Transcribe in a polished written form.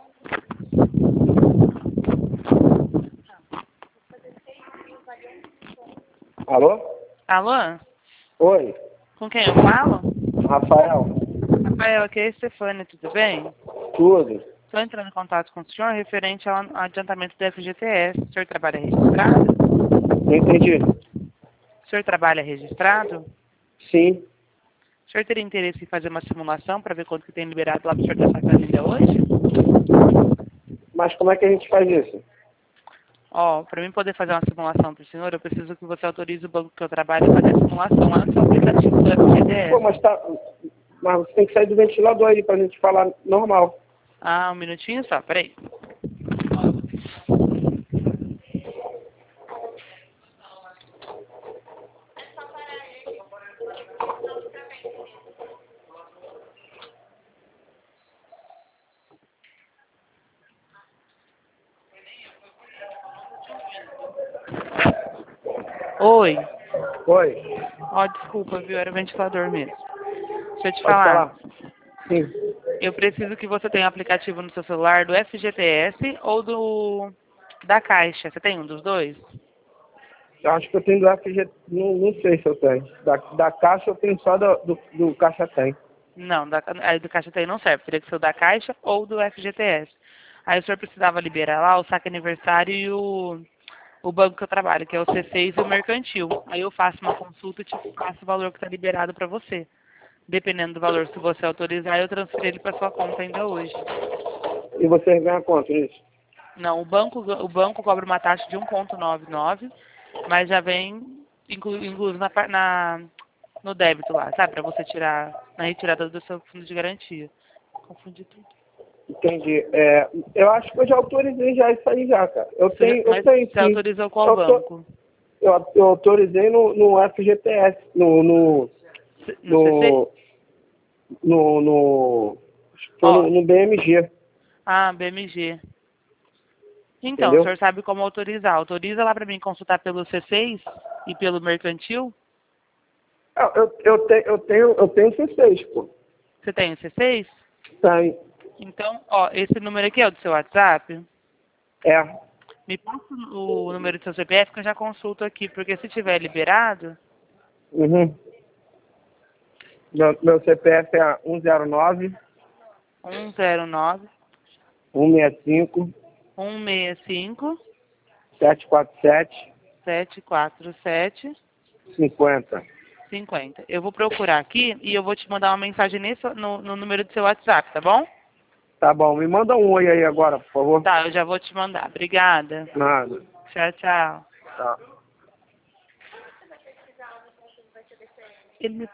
Alô? Alô? Oi, Com quem eu falo? Rafael. Rafael, aqui é a Stefânia, tudo bem? Tudo? Estou entrando em contato com o senhor referente ao adiantamento do FGTS. O senhor trabalha registrado? Não entendi. O senhor trabalha registrado? Sim. O senhor teria interesse em fazer uma simulação para ver quanto que tem liberado lá para o senhor dessa família hoje? Mas como é que a gente faz isso? Ó, para mim poder fazer uma simulação para o senhor, eu preciso que você autorize o banco que eu trabalho a fazer a simulação lá no seu aplicativo do Pô, FGTS. mas tá. Mas você tem que sair do ventilador aí pra gente falar normal. Ah, um minutinho só, peraí. Oi. Oi, Ó, desculpa, viu? Era o ventilador mesmo. Deixa eu te pode falar. falar? Sim. Eu preciso que você tenha um aplicativo no seu celular do FGTS ou da Caixa. Você tem um dos dois? Eu acho que eu tenho do FG. Não sei se eu tenho. Da Caixa eu tenho só do Caixa Tem. Não, aí do Caixa Tem não serve. Teria que ser o da Caixa ou do FGTS. Aí o senhor precisava liberar lá o saque aniversário e o banco que eu trabalho, que é o C6 e o mercantil. Aí eu faço uma consulta e te passo o valor que está liberado para você. Dependendo do valor, se você autorizar, eu transfiro ele para sua conta ainda hoje. E vocês ganham quanto nisso? Não, o banco cobra uma taxa de 1,99, mas já vem incluso no débito lá, sabe? Para você tirar na retirada do seu fundo de garantia. Confundi tudo. Entendi. Eu acho que eu já autorizei já isso aí já, cara. Eu tenho Você sim. autorizou qual Eu, tô- banco? eu autorizei no FGTS, No CC? foi Ó, no BMG, BMG. Então, o entendeu? senhor sabe como autorizar. Autoriza lá para mim consultar pelo C6 e pelo mercantil. Eu tenho C6, pô. Você tem o C6? Tem. Então, ó, esse número aqui é o do seu WhatsApp. É. Me passa o número do seu CPF que eu já consulto aqui, porque se tiver liberado, Uhum. Meu CPF é 109 109 165 165 747 747 50. 50. Eu vou procurar aqui e eu vou te mandar uma mensagem no número do seu WhatsApp, tá bom? Tá bom, me manda um oi aí agora, por favor. Tá, eu já vou te mandar. Obrigada. Nada. Tchau, tchau. Tá. Ele me